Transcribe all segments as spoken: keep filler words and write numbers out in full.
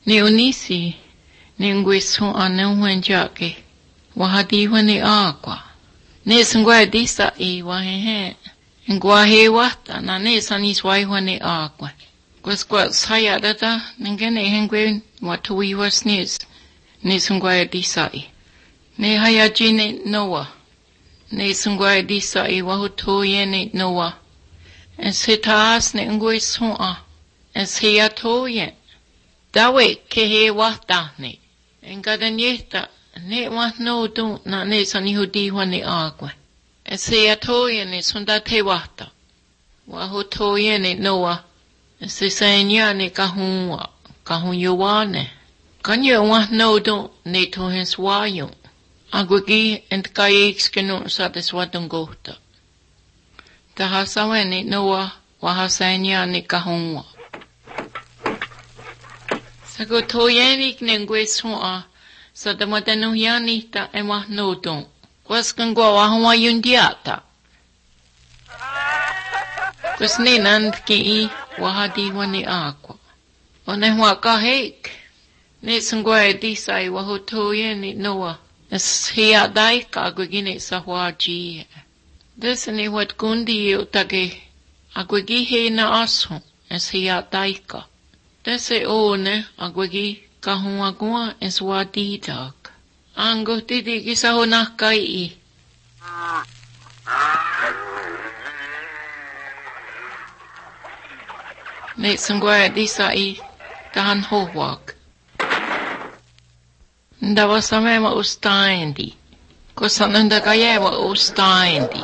Ni unisi, ni ngwesu ane uwenjake, wahadi wani agwa. Ni singwa disa i wahehe, ngwa he wata na ni saniswai wani agwa. Kwa skwa saya dada, ngene hengwe watu wiwas nis, ni singwa disa i. Ni hayaji ni noa, ni singwa disa i wahutoye ni noa. En sitaas ni ngwesu a, en siyatoye. Dawe ke he wata ni. Engada nyeta, ne wat no do na ne san yehudi wani agwa. E se atoye ne sunda te wata. Wa ho toye ne noa. E se sanya ne kahunwa, kahun yowane. Kanya wat no do ne to hens wayo. Agwagi ent kaya ikskenu sa des watong gota. Tahasawe ne noa, wahasanya ne kahunwa. Sago toyenik nengweswa sa damatanu yanita e mahnodon. Kwas kangwa wahwa yundiata. Kwas ninand ki wahadi wani aqua. One waka hek. Ne sangwa disai wahotoye ni noa. Es hiya daika agwagine sa waji. Desani wat gundi utage agwagi he na aso. Es hiya daika. Dese one agwagi kahun agua es wadidag. Ango tidi kisa honakai i. Ne sangwa disa i tahan howag. Ndawa samema ustaendi. Kosananda kayewa ustaendi.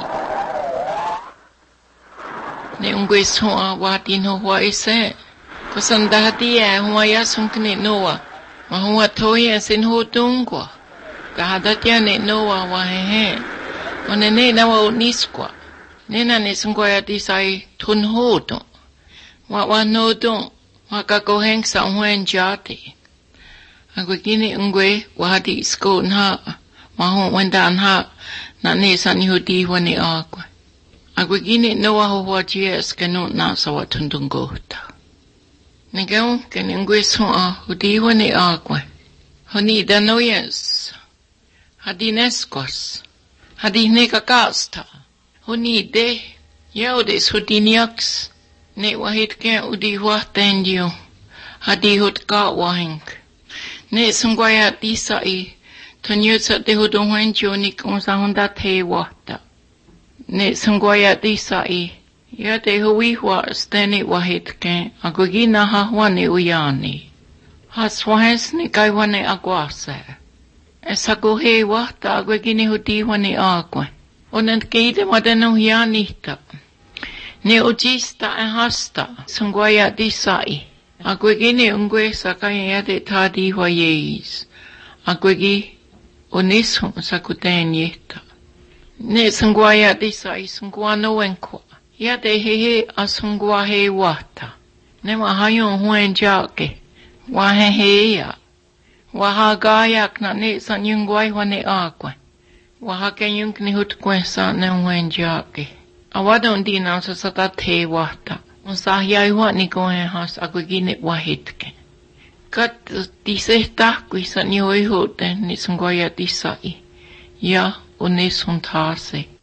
Ne ungwes hoa watin hoa ise. Kusanda hatia huwa yasunkne noa, ma huwa toya sin hutungwa. Kahadatia ne noa wahehe. Onene na wa uniskwa. Nena nisungwa ya disai tun hoto. Wa wa nodo, wa kakoheng sa unwen jati. Agwagini ungwe wahadi isko nha, ma huwa wenda nha, na nesa ni hudi wani agwa. Agwagini noa huwa jies kenu nasa wa tundungota. Nigel can ingwes hoa hudi wani agwe. Honi danoyes. Hadi neskos. Hadi nekakasta. Honi de. Yaudes hudi niaks. Ne wahit ke udi wahtendio. Hadi hut ka wahink. Ne sungwaya disa i. Tonyutsa de hudong wenjo nik unsa honda te wahta. Ne sungwaya disa i. Ya te hui hua steni wahit ke agwagi na hahwane uyani. Haswahes ni kai wane agwase. Esa kuhe wahta agwagi ni hudi wane agwe. Onent keide madeno hianita. Ne ujista e hasta. Sungwaya disai. Agwagi ni ungwe sakaya yade tadi wa yeis. Agwagi onisu sakuten yeta. Ne sungwaya disai sungwano wenkwa. Ya te hehe asungwa he wata. Ne mahayon huen jake. Wahe he ya. Waha gayak na ne san yungwai wane akwe. Waha ke yung ni hut kwensa ne huen jake. Awadon di na sa sata te wata. Unsa yai wat ni kohen has agwagine wahitke. Kat di se takwi sa ni hoi hote ni sungwaya disai. Ya unesun tase.